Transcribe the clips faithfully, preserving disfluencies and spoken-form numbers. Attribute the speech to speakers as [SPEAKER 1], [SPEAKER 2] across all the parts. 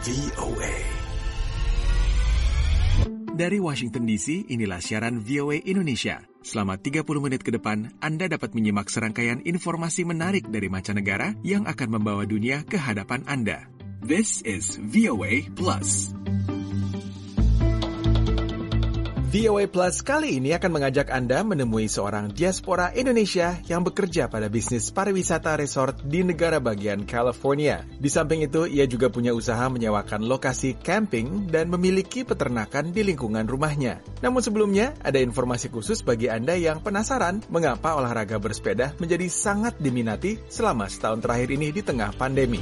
[SPEAKER 1] V O A. Dari Washington D C, inilah siaran V O A Indonesia. Selama tiga puluh menit ke depan, Anda dapat menyimak serangkaian informasi menarik dari mancanegara yang akan membawa dunia ke hadapan Anda. This is V O A Plus. V O A Plus kali ini akan mengajak Anda menemui seorang diaspora Indonesia yang bekerja pada bisnis pariwisata resort di negara bagian California. Di samping itu, ia juga punya usaha menyewakan lokasi camping dan memiliki peternakan di lingkungan rumahnya. Namun sebelumnya, ada informasi khusus bagi Anda yang penasaran mengapa olahraga bersepeda menjadi sangat diminati selama setahun terakhir ini di tengah pandemi.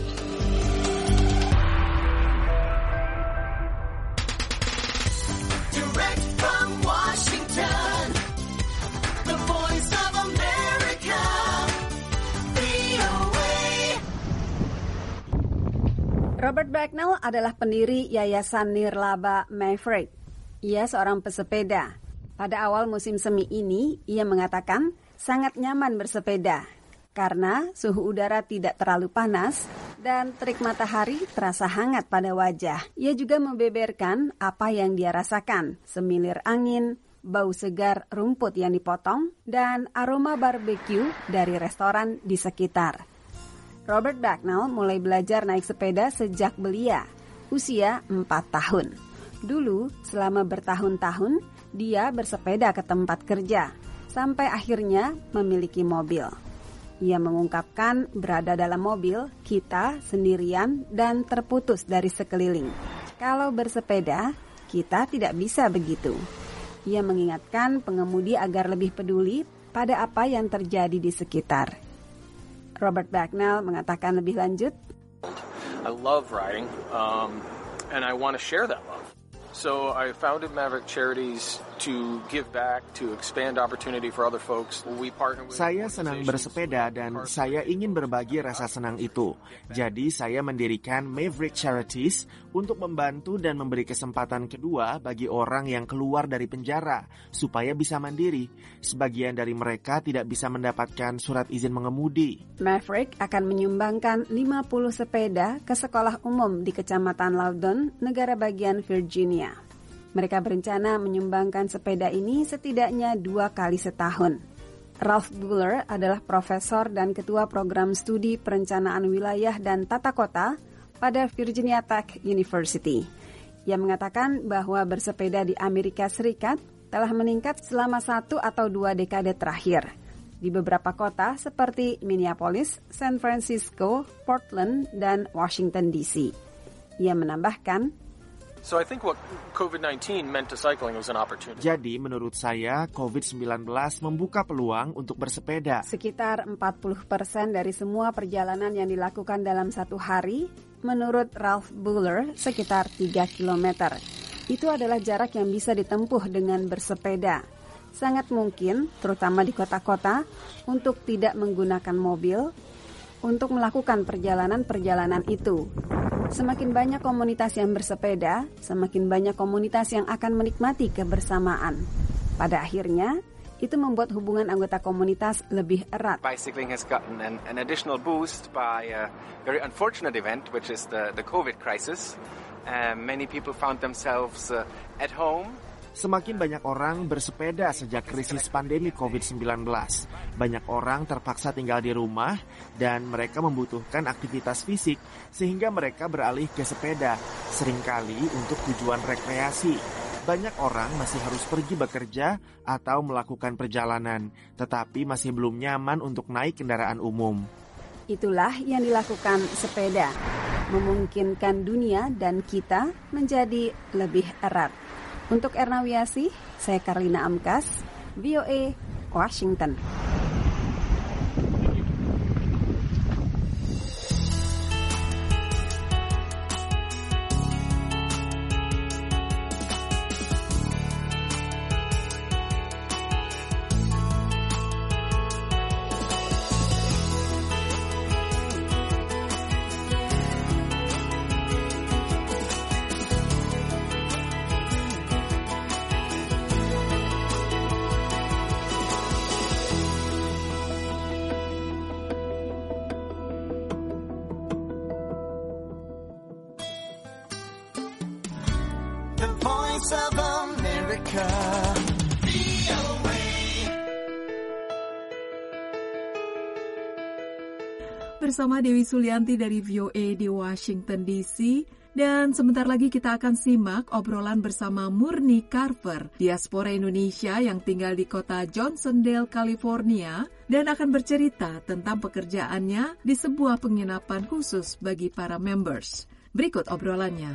[SPEAKER 2] Robert Bagnall adalah pendiri Yayasan Nirlaba Maverick. Ia seorang pesepeda. Pada awal musim semi ini, ia mengatakan sangat nyaman bersepeda karena suhu udara tidak terlalu panas dan terik matahari terasa hangat pada wajah. Ia juga membeberkan apa yang dia rasakan, semilir angin, bau segar rumput yang dipotong, dan aroma barbeque dari restoran di sekitar. Robert Bagnall mulai belajar naik sepeda sejak belia, usia empat tahun. Dulu, selama bertahun-tahun, dia bersepeda ke tempat kerja, sampai akhirnya memiliki mobil. Ia mengungkapkan berada dalam mobil, kita sendirian dan terputus dari sekeliling. Kalau bersepeda, kita tidak bisa begitu. Ia mengingatkan pengemudi agar lebih peduli pada apa yang terjadi di sekitar. Robert Bagnall mengatakan lebih lanjut,
[SPEAKER 3] I love riding, um, and I want to share that love. So I founded Maverick Charities to give back, to expand opportunity for other folks. We partner with
[SPEAKER 4] Saya senang bersepeda dan saya ingin berbagi rasa senang itu. Jadi saya mendirikan Maverick Charities untuk membantu dan memberi kesempatan kedua bagi orang yang keluar dari penjara supaya bisa mandiri. Sebagian dari mereka tidak bisa mendapatkan surat izin mengemudi.
[SPEAKER 2] Maverick akan menyumbangkan lima puluh sepeda ke sekolah umum di Kecamatan Loudoun, negara bagian Virginia. Mereka berencana menyumbangkan sepeda ini setidaknya dua kali setahun. Ralph Buller adalah profesor dan ketua program studi perencanaan wilayah dan tata kota pada Virginia Tech University. Ia mengatakan bahwa bersepeda di Amerika Serikat telah meningkat selama satu atau dua dekade terakhir. Di beberapa kota seperti Minneapolis, San Francisco, Portland, dan Washington D C. Ia menambahkan,
[SPEAKER 3] So I think what covid nineteen meant to cycling was an opportunity.
[SPEAKER 4] Jadi menurut saya covid sembilan belas membuka peluang untuk bersepeda.
[SPEAKER 2] Sekitar empat puluh persen dari semua perjalanan yang dilakukan dalam satu hari, menurut Ralph Buller, sekitar tiga kilometer. Itu adalah jarak yang bisa ditempuh dengan bersepeda. Sangat mungkin, terutama di kota-kota, untuk tidak menggunakan mobil, untuk melakukan perjalanan-perjalanan itu. Semakin banyak komunitas yang bersepeda, semakin banyak komunitas yang akan menikmati kebersamaan. Pada akhirnya, itu membuat hubungan anggota komunitas lebih erat.
[SPEAKER 5] Bicycling has gotten an, an additional boost by a very unfortunate event, which is the, the COVID crisis. Uh, many people found themselves uh, at home.
[SPEAKER 4] Semakin banyak orang bersepeda sejak krisis pandemi covid sembilan belas. Banyak orang terpaksa tinggal di rumah dan mereka membutuhkan aktivitas fisik sehingga mereka beralih ke sepeda, seringkali untuk tujuan rekreasi. Banyak orang masih harus pergi bekerja atau melakukan perjalanan, tetapi masih belum nyaman untuk naik kendaraan umum.
[SPEAKER 2] Itulah yang dilakukan sepeda, memungkinkan dunia dan kita menjadi lebih erat. Untuk Erna Wiasih, saya Karlina Amkas, V O A, Washington.
[SPEAKER 6] Voice of America.
[SPEAKER 7] Bersama Dewi Sulianti dari V O A di Washington D C. Dan sebentar lagi kita akan simak obrolan bersama Murni Carver, diaspora Indonesia yang tinggal di kota Johnsondale, California, dan akan bercerita tentang pekerjaannya di sebuah penginapan khusus bagi para members. Berikut obrolannya.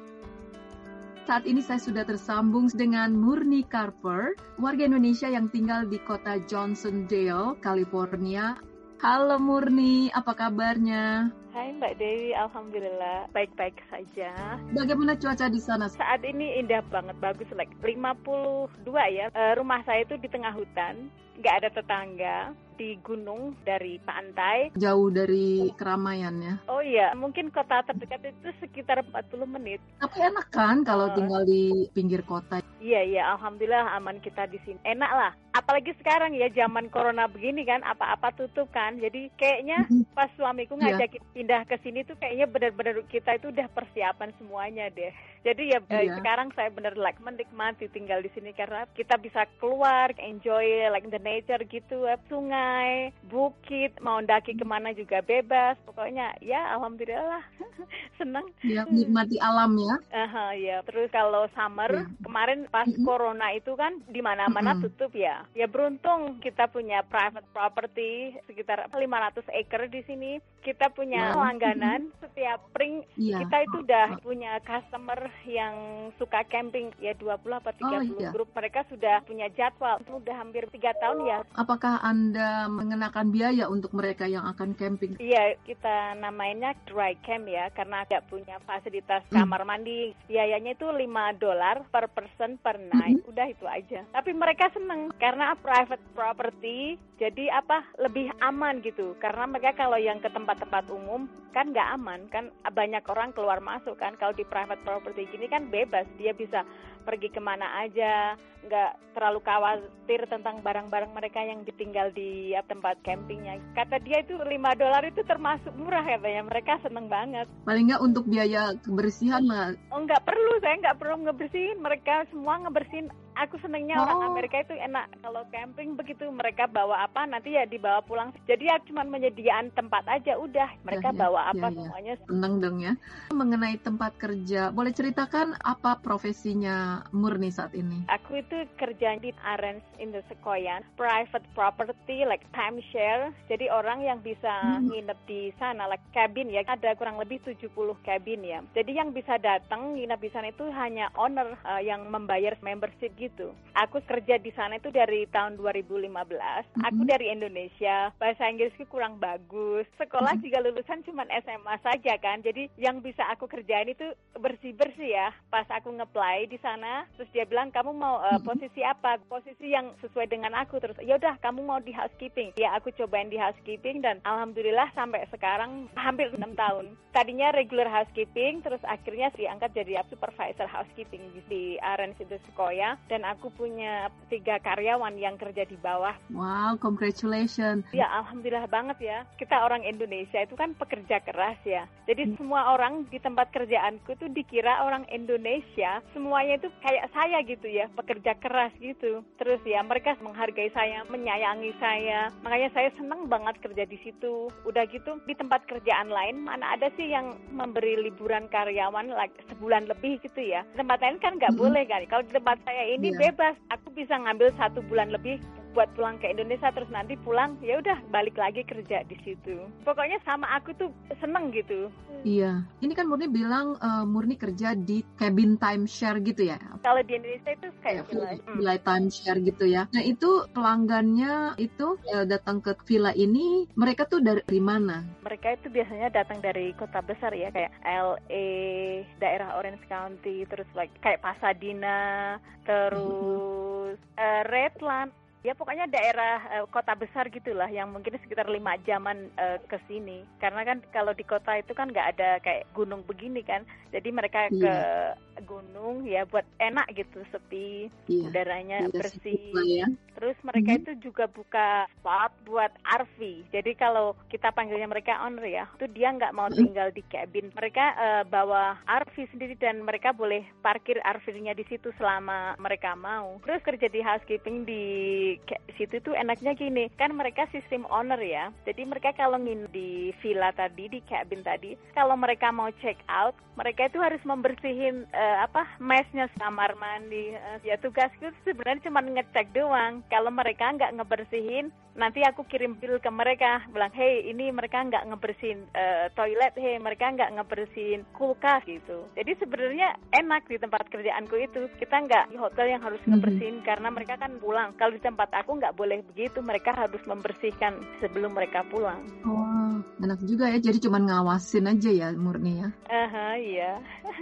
[SPEAKER 7] Saat ini saya sudah tersambung dengan Murni Carver, warga Indonesia yang tinggal di kota Johnsondale, California. Halo Murni, apa kabarnya?
[SPEAKER 8] Hai Mbak Dewi, Alhamdulillah baik-baik saja.
[SPEAKER 7] Bagaimana cuaca di sana?
[SPEAKER 8] Saat ini indah banget, bagus, like lima puluh dua ya. E, rumah saya itu di tengah hutan, nggak ada tetangga, di gunung dari pantai.
[SPEAKER 7] Jauh dari keramaian ya?
[SPEAKER 8] Oh iya, mungkin kota terdekat itu sekitar empat puluh menit.
[SPEAKER 7] Tapi enak kan kalau uh, tinggal di pinggir kota?
[SPEAKER 8] Iya, iya, Alhamdulillah aman kita di sini. Enak lah, apalagi sekarang ya zaman corona begini kan, apa-apa tutup kan. Jadi kayaknya pas suamiku ngajakin yeah. pindah ke sini tuh kayaknya benar-benar kita itu udah persiapan semuanya deh. Jadi ya yeah. eh, sekarang saya benar like menikmati tinggal di sini karena kita bisa keluar, enjoy like the nature gitu, sungai, bukit, mau daki kemana juga bebas. Pokoknya ya alhamdulillah senang.
[SPEAKER 7] Ya, nikmati alam ya.
[SPEAKER 8] Aha, ya. Terus kalau summer yeah. kemarin pas mm-hmm. corona itu kan di mana-mana mm-hmm. tutup ya. Ya beruntung kita punya private property sekitar lima ratus acre di sini. Kita punya wow. langganan mm-hmm. setiap spring yeah. kita itu udah punya customer yang suka camping ya dua puluh atau tiga puluh oh, iya. grup. Mereka sudah punya jadwal. Sudah hampir tiga tahun ya.
[SPEAKER 7] Apakah Anda mengenakan biaya untuk mereka yang akan camping?
[SPEAKER 8] Iya, kita namanya dry camp ya karena tidak punya fasilitas kamar mm. mandi. Biayanya itu lima dolar per person per night. Mm-hmm. Udah itu aja. Tapi mereka seneng karena private property. Jadi apa lebih aman gitu. Karena mereka kalau yang ke tempat-tempat umum kan nggak aman kan banyak orang keluar masuk kan. Kalau di private property gini kan bebas, dia bisa pergi kemana aja, nggak terlalu khawatir tentang barang-barang mereka yang ditinggal di ya, tempat campingnya. Kata dia itu lima dolar itu termasuk murah katanya, mereka seneng banget.
[SPEAKER 7] Paling nggak untuk biaya kebersihan lah.
[SPEAKER 8] Oh nggak perlu, saya nggak perlu ngebersihin, mereka semua ngebersihin. Aku senengnya oh. orang Amerika itu enak, kalau camping begitu mereka bawa apa nanti ya dibawa pulang. Jadi ya cuma menyediaan tempat aja udah, mereka ya, bawa ya, apa ya, semuanya.
[SPEAKER 7] Ya. Seneng dong ya. Mengenai tempat kerja, boleh ceritakan apa profesinya Murni saat ini?
[SPEAKER 8] Aku itu kerja di Arrange in the Sequoia, private property like timeshare. Jadi orang yang bisa hmm. nginep di sana like cabin ya, ada kurang lebih tujuh puluh cabin ya. Jadi yang bisa datang nginep di sana itu hanya owner uh, yang membayar membership gitu. Aku kerja di sana itu dari tahun dua ribu lima belas. Hmm. Aku dari Indonesia, bahasa Inggrisku kurang bagus. Sekolah hmm. juga lulusan cuma S M A saja kan. Jadi yang bisa aku kerjain itu bersih-bersih ya. Pas aku nge-apply di sana, terus dia bilang kamu mau uh, posisi apa? Posisi yang sesuai dengan aku. Terus ya udah kamu mau di housekeeping. Ya aku cobain di housekeeping dan alhamdulillah sampai sekarang hampir enam tahun. Tadinya regular housekeeping, terus akhirnya diangkat jadi supervisor housekeeping di Arrange in the Sequoia dan aku punya tiga karyawan yang kerja di bawah.
[SPEAKER 7] Wow, congratulations.
[SPEAKER 8] Ya alhamdulillah banget ya. Kita orang Indonesia itu kan pekerja keras ya. Jadi hmm. semua orang di tempat kerjaanku tuh dikira orang Indonesia. Semuanya itu kayak saya gitu ya, pekerja keras gitu. Terus ya mereka menghargai saya, menyayangi saya. Makanya saya senang banget kerja di situ. Udah gitu di tempat kerjaan lain mana ada sih yang memberi liburan karyawan like sebulan lebih gitu ya. Di tempat lain kan nggak mm-hmm. boleh kan. Kalau di tempat saya ini yeah. bebas. Aku bisa ngambil satu bulan lebih buat pulang ke Indonesia terus nanti pulang ya udah balik lagi kerja di situ. Pokoknya sama aku tuh seneng gitu.
[SPEAKER 7] Iya. Ini kan Murni bilang uh, Murni kerja di cabin timeshare gitu ya.
[SPEAKER 8] Kalau di Indonesia itu kayak
[SPEAKER 7] villa, hmm. villa timeshare gitu ya. Nah itu pelanggannya itu uh, datang ke villa ini mereka tuh dari mana?
[SPEAKER 8] Mereka itu biasanya datang dari kota besar ya kayak L A, daerah Orange County, terus like kayak Pasadena, terus mm-hmm. uh, Redland. Ya pokoknya daerah uh, kota besar gitulah yang mungkin sekitar lima jaman uh, ke sini. Karena kan kalau di kota itu kan nggak ada kayak gunung begini kan. Jadi mereka iya. ke gunung ya buat enak gitu, sepi, iya. udaranya iya, bersih. Ya. Terus mereka hmm. itu juga buka spot buat R V. Jadi kalau kita panggilnya mereka owner ya, itu dia nggak mau tinggal di cabin. Mereka uh, bawa R V sendiri dan mereka boleh parkir R V-nya di situ selama mereka mau. Terus kerja di housekeeping di situ tuh enaknya gini, kan mereka sistem owner ya. Jadi mereka kalau ngin di villa tadi, di cabin tadi, kalau mereka mau check out, mereka itu harus membersihin uh, apa mesnya, kamar mandi. Uh, ya tugasku sebenarnya cuma ngecek doang. Kalau mereka nggak ngebersihin, nanti aku kirim bill ke mereka, bilang, hey ini mereka nggak ngebersihin uh, toilet, hey mereka nggak ngebersihin kulkas gitu. Jadi sebenarnya enak di tempat kerjaanku itu. Kita nggak di hotel yang harus ngebersihin mm-hmm. karena mereka kan pulang. Kalau di tempat aku nggak boleh begitu, mereka harus membersihkan sebelum mereka pulang.
[SPEAKER 7] Oh, enak juga ya. Jadi cuma ngawasin aja ya, Murni ya?
[SPEAKER 8] Aha, iya.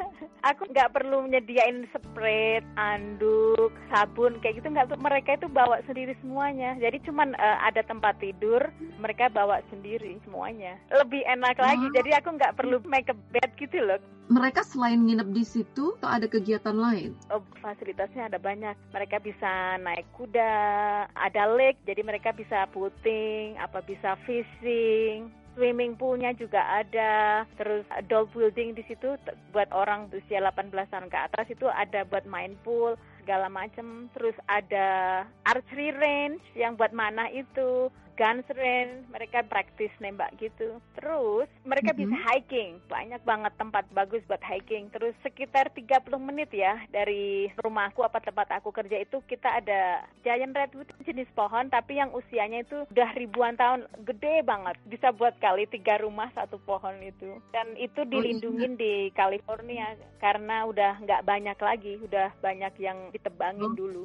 [SPEAKER 8] Aku nggak perlu nyediain spray, anduk, sabun kayak gitu nggak. Mereka itu bawa sendiri semuanya. Jadi cuman uh, ada tempat tidur, mereka bawa sendiri semuanya. Lebih enak oh. lagi. Jadi aku nggak perlu make a bed gitu loh.
[SPEAKER 7] Mereka selain nginep di situ, atau ada kegiatan lain?
[SPEAKER 8] Oh, fasilitasnya ada banyak. Mereka bisa naik kuda, ada lake, jadi mereka bisa puting, apa bisa fishing. Swimming poolnya juga ada, terus doll building di situ buat orang usia delapan belas tahun ke atas itu ada buat main pool segala macam. Terus ada archery range yang buat mana itu, guns range, mereka praktis nembak gitu. Terus mereka mm-hmm. bisa hiking, banyak banget tempat bagus buat hiking. Terus sekitar tiga puluh menit ya dari rumahku apa tempat aku kerja itu kita ada giant redwood, jenis pohon tapi yang usianya itu udah ribuan tahun, gede banget, bisa buat kali tiga rumah satu pohon itu. Dan itu dilindungin di California karena udah nggak banyak lagi, udah banyak yang ditebangin dulu.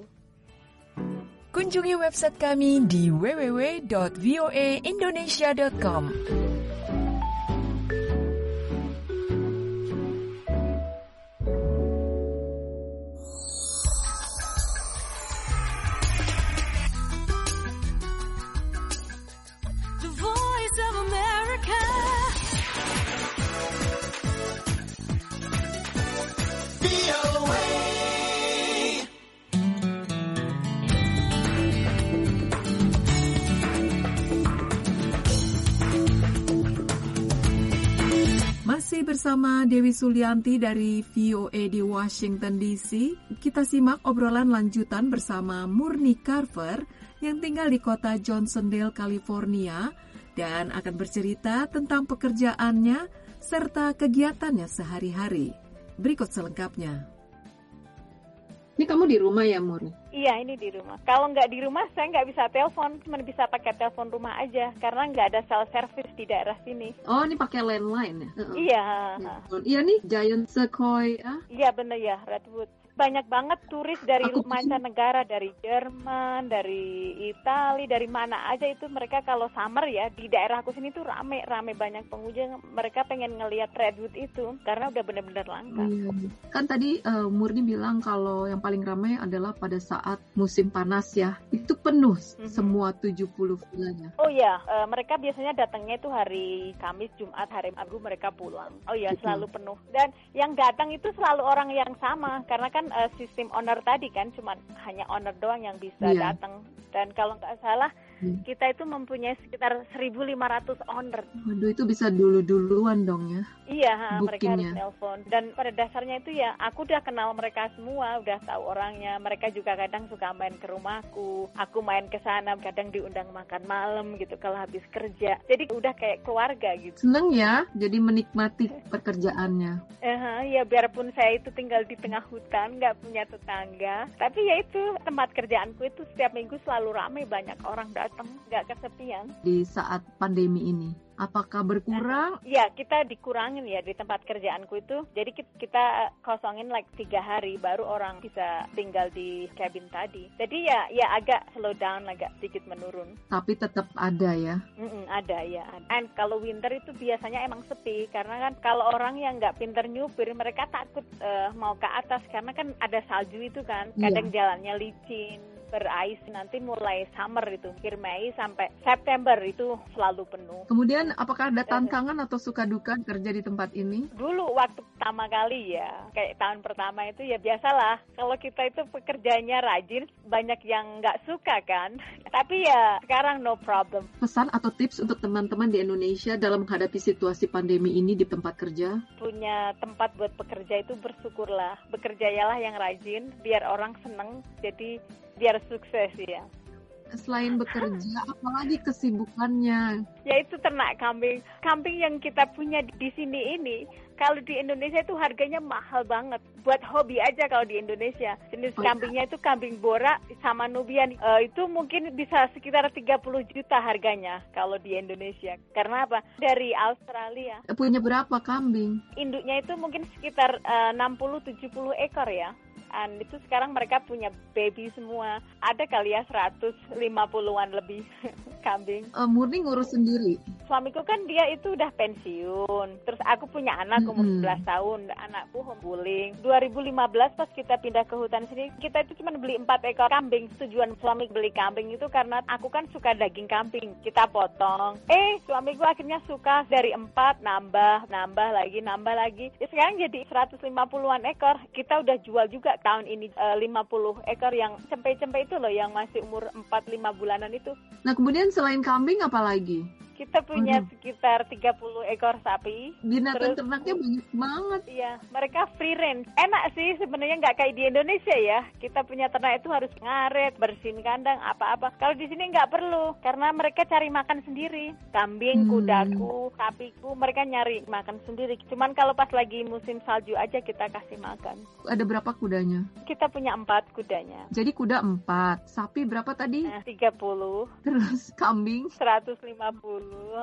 [SPEAKER 9] Kunjungi website kami di w w w dot v o a indonesia dot com.
[SPEAKER 6] The Voice of America. V O A.
[SPEAKER 7] Masih bersama Dewi Sulianti dari V O A di Washington D C, kita simak obrolan lanjutan bersama Murni Carver yang tinggal di kota Johnsondale, California, dan akan bercerita tentang pekerjaannya serta kegiatannya sehari-hari. Berikut selengkapnya. Ini kamu di rumah ya, Murni?
[SPEAKER 8] Iya, ini di rumah. Kalau nggak di rumah, saya nggak bisa telepon. Cuma bisa pakai telepon rumah aja. Karena nggak ada cell service di daerah sini.
[SPEAKER 7] Oh, ini pakai landline ya? Uh-uh.
[SPEAKER 8] Iya.
[SPEAKER 7] Iya nih, Giant Sequoia.
[SPEAKER 8] Iya, bener ya, Redwood. Banyak banget turis dari mancanegara, dari Jerman, dari Italia, dari mana aja itu mereka kalau summer ya, di daerah aku sini tuh rame, rame banyak pengunjung. Mereka pengen ngelihat redwood itu, karena udah bener-bener langka.
[SPEAKER 7] Iya. Kan tadi uh, Murni bilang kalau yang paling ramai adalah pada saat musim panas ya. Itu penuh mm-hmm. semua tujuh puluh villanya.
[SPEAKER 8] Oh iya, uh, mereka biasanya datangnya itu hari Kamis, Jumat, hari Minggu mereka pulang. Oh iya, gitu. Selalu penuh. Dan yang datang itu selalu orang yang sama, karena kan Uh, sistem owner tadi kan cuma hanya owner doang yang bisa yeah. datang. Dan kalau nggak salah hmm. kita itu mempunyai sekitar seribu lima ratus owner.
[SPEAKER 7] Waduh, itu bisa dulu-duluan dong ya.
[SPEAKER 8] Iya, mereka harus telepon. Dan pada dasarnya itu ya aku udah kenal mereka semua, udah tahu orangnya. Mereka juga kadang suka main ke rumahku. Aku main ke sana, kadang diundang makan malam gitu kalau habis kerja. Jadi udah kayak keluarga gitu.
[SPEAKER 7] Seneng ya, jadi menikmati pekerjaannya.
[SPEAKER 8] Uh, ya biarpun saya itu tinggal di tengah hutan, nggak punya tetangga. Tapi ya itu tempat kerjaanku itu setiap minggu selalu ramai, banyak orang datang, nggak kesepian.
[SPEAKER 7] Di saat pandemi ini, apakah berkurang?
[SPEAKER 8] Ya, kita dikurangin ya di tempat kerjaanku itu. Jadi kita kosongin like tiga hari baru orang bisa tinggal di cabin tadi. Jadi ya ya agak slow down, agak sedikit menurun.
[SPEAKER 7] Tapi tetap ada ya?
[SPEAKER 8] Mm-mm, ada ya. And kalau winter itu biasanya emang sepi. Karena kan kalau orang yang nggak pinter nyupir, mereka takut uh, mau ke atas. Karena kan ada salju itu kan. Kadang yeah. jalannya licin. berais. Nanti mulai summer itu, akhir Mei sampai September itu selalu penuh.
[SPEAKER 7] Kemudian apakah ada tantangan atau suka duka kerja di tempat ini?
[SPEAKER 8] Dulu waktu pertama kali ya, kayak tahun pertama itu ya biasalah. Kalau kita itu pekerjaannya rajin, banyak yang nggak suka kan. Tapi ya sekarang no problem.
[SPEAKER 7] Pesan atau tips untuk teman-teman di Indonesia dalam menghadapi situasi pandemi ini di tempat kerja?
[SPEAKER 8] Punya tempat buat bekerja itu bersyukurlah. Bekerjalah yang rajin, biar orang seneng, jadi biar sukses ya.
[SPEAKER 7] Selain bekerja, apalagi kesibukannya?
[SPEAKER 8] Yaitu ternak kambing. Kambing yang kita punya di sini ini, kalau di Indonesia itu harganya mahal banget. Buat hobi aja kalau di Indonesia. Jenis oh, kambingnya itu kambing borak sama Nubian. Uh, itu mungkin bisa sekitar tiga puluh juta harganya kalau di Indonesia. Karena apa? Dari Australia.
[SPEAKER 7] Punya berapa kambing?
[SPEAKER 8] Induknya itu mungkin sekitar uh, enam puluh sampai tujuh puluh ekor ya. Dan itu sekarang mereka punya baby semua. Ada kali ya seratus lima puluhan lebih kambing.
[SPEAKER 7] Uh, Murni ngurus sendiri?
[SPEAKER 8] Suamiku kan dia itu udah pensiun. Terus aku punya anak umur mm-hmm. sebelas tahun. Anakku homeschooling. dua ribu lima belas pas kita pindah ke hutan sini, kita itu cuma beli empat ekor kambing. Tujuan suami beli kambing itu karena aku kan suka daging kambing. Kita potong. Eh, suamiku akhirnya suka dari empat, nambah, nambah lagi, nambah lagi. Ya, sekarang jadi seratus lima puluhan ekor. Kita udah jual juga tahun ini uh, lima puluh ekor yang cempe-cempe itu loh, yang masih umur empat lima bulanan itu.
[SPEAKER 7] Nah, kemudian selain kambing apa lagi?
[SPEAKER 8] Kita punya
[SPEAKER 7] Aduh.
[SPEAKER 8] sekitar tiga puluh ekor sapi.
[SPEAKER 7] Binatang ternaknya banyak banget.
[SPEAKER 8] Iya, mereka free range. Enak sih sebenarnya, nggak kayak di Indonesia ya. Kita punya ternak itu harus ngaret, bersihin kandang, apa-apa. Kalau di sini nggak perlu, karena mereka cari makan sendiri. Kambing, hmm. kudaku, sapiku, mereka nyari makan sendiri. Cuman kalau pas lagi musim salju aja kita kasih makan.
[SPEAKER 7] Ada berapa kudanya?
[SPEAKER 8] Kita punya empat kudanya.
[SPEAKER 7] Jadi kuda empat, sapi berapa tadi?
[SPEAKER 8] Nah, tiga puluh.
[SPEAKER 7] Terus kambing?
[SPEAKER 8] seratus lima puluh.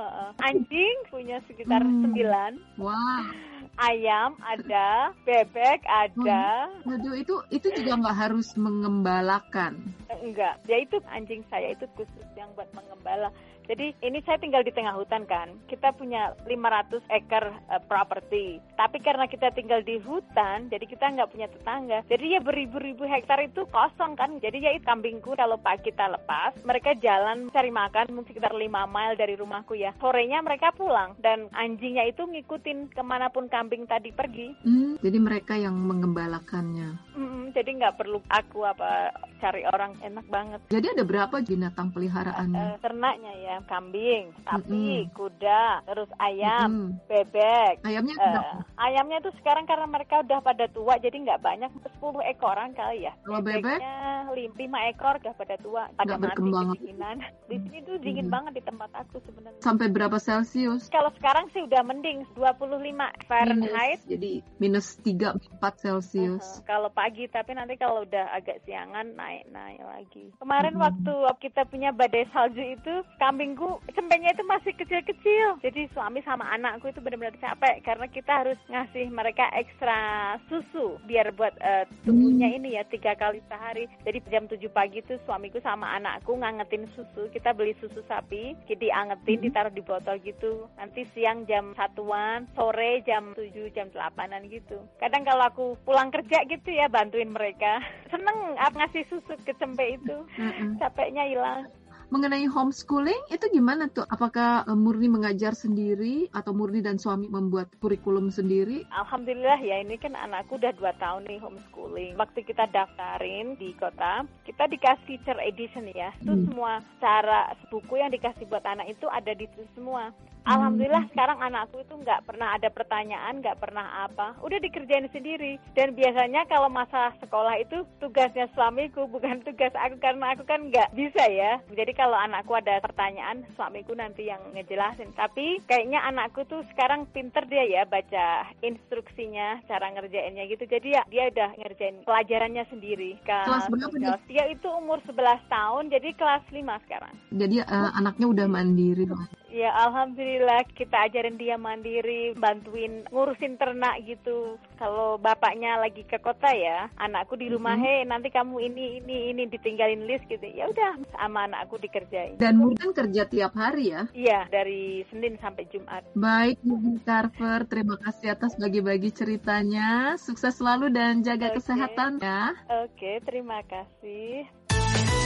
[SPEAKER 8] Anjing punya sekitar hmm. sembilan.
[SPEAKER 7] Wah.
[SPEAKER 8] Ayam ada, bebek ada.
[SPEAKER 7] Waduh, itu itu juga nggak harus mengembalakan.
[SPEAKER 8] Enggak, ya itu anjing saya itu khusus yang buat mengembala. Jadi ini saya tinggal di tengah hutan kan. Kita punya lima ratus ekor uh, properti. Tapi karena kita tinggal di hutan, jadi kita nggak punya tetangga. Jadi ya beribu-ribu hektar itu kosong kan. Jadi ya itu kambingku kalau pagi kita lepas, mereka jalan cari makan mungkin sekitar lima mile dari rumahku ya. Sorenya mereka pulang dan anjingnya itu ngikutin kemanapun kambing tadi pergi.
[SPEAKER 7] Hmm, jadi mereka yang mengembalakannya.
[SPEAKER 8] Hmm, jadi nggak perlu aku apa cari orang, enak banget.
[SPEAKER 7] Jadi ada berapa binatang peliharaannya?
[SPEAKER 8] Uh, ternaknya ya. Kambing, sapi, mm-hmm. kuda, terus ayam, mm-hmm. bebek.
[SPEAKER 7] Ayamnya
[SPEAKER 8] uh, ayamnya tuh sekarang karena mereka udah pada tua jadi nggak banyak, sepuluh ekoran kali ya.
[SPEAKER 7] Kalau bebek?
[SPEAKER 8] lima ekor udah pada tua, pada mati kedinginan. Di sini tuh dingin mm-hmm. banget di tempat aku sebenarnya.
[SPEAKER 7] Sampai berapa Celsius?
[SPEAKER 8] Kalau sekarang sih udah mending dua puluh lima Fahrenheit.
[SPEAKER 7] Minus, jadi minus tiga empat Celsius.
[SPEAKER 8] Uh-huh. Kalau pagi, tapi nanti kalau udah agak siangan naik-naik lagi. Kemarin
[SPEAKER 7] mm-hmm.
[SPEAKER 8] waktu kita punya badai salju itu, kambing minggu cempenya itu masih kecil-kecil. Jadi suami sama anakku itu benar-benar capek karena kita harus ngasih mereka ekstra susu biar buat uh, tubuhnya hmm. ini ya tiga kali sehari. Jadi jam tujuh pagi itu suamiku sama anakku ngangetin susu. Kita beli susu sapi, jadi angetin, hmm. ditaruh di botol gitu. Nanti siang jam satuan, sore jam tujuh, jam delapanan gitu. Kadang kalau aku pulang kerja gitu ya bantuin mereka. Seneng aku ngasih susu ke cempe itu. Hmm. Capeknya hilang.
[SPEAKER 7] Mengenai homeschooling, itu gimana tuh? Apakah Murni mengajar sendiri atau Murni dan suami membuat kurikulum sendiri?
[SPEAKER 8] Alhamdulillah ya, ini kan anakku udah dua tahun nih homeschooling. Waktu kita daftarin di kota, kita dikasih teacher edition ya. Itu hmm. semua cara buku yang dikasih buat anak itu ada di situ semua. Alhamdulillah sekarang anakku itu nggak pernah ada pertanyaan, nggak pernah apa, udah dikerjain sendiri. Dan biasanya kalau masa sekolah itu tugasnya suamiku, bukan tugas aku karena aku kan nggak bisa ya. Jadi kalau anakku ada pertanyaan, suamiku nanti yang ngejelasin. Tapi kayaknya anakku tuh sekarang pinter dia ya baca instruksinya, cara ngerjainnya gitu. Jadi ya dia udah ngerjain pelajarannya sendiri.
[SPEAKER 7] Kelas berapa dia?
[SPEAKER 8] Dia itu umur sebelas tahun, jadi kelas lima sekarang.
[SPEAKER 7] Jadi uh, anaknya udah mandiri.
[SPEAKER 8] Ya alhamdulillah kita ajarin dia mandiri, bantuin ngurusin ternak gitu. Kalau bapaknya lagi ke kota ya, anakku di rumah, mm-hmm. hei nanti kamu ini ini ini ditinggalin list gitu. Ya udah sama anakku dikerjain.
[SPEAKER 7] Dan Murni kerja tiap hari ya?
[SPEAKER 8] Iya, dari Senin sampai Jumat.
[SPEAKER 7] Baik, Ibu Carver, terima kasih atas bagi-bagi ceritanya. Sukses selalu dan jaga okay. kesehatan ya.
[SPEAKER 8] Oke, okay, terima kasih.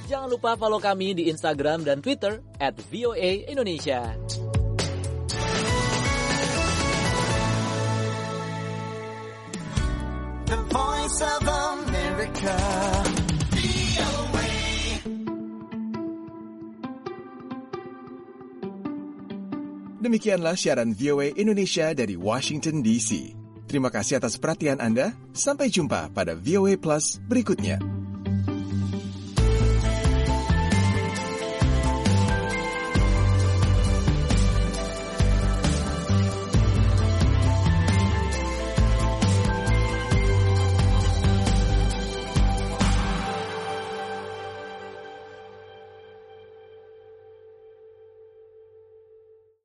[SPEAKER 10] Jangan lupa follow kami di Instagram dan Twitter at V O A Indonesia.
[SPEAKER 6] The Voice of America.
[SPEAKER 1] Demikianlah siaran V O A Indonesia dari Washington D C. Terima kasih atas perhatian Anda. Sampai jumpa pada V O A Plus berikutnya.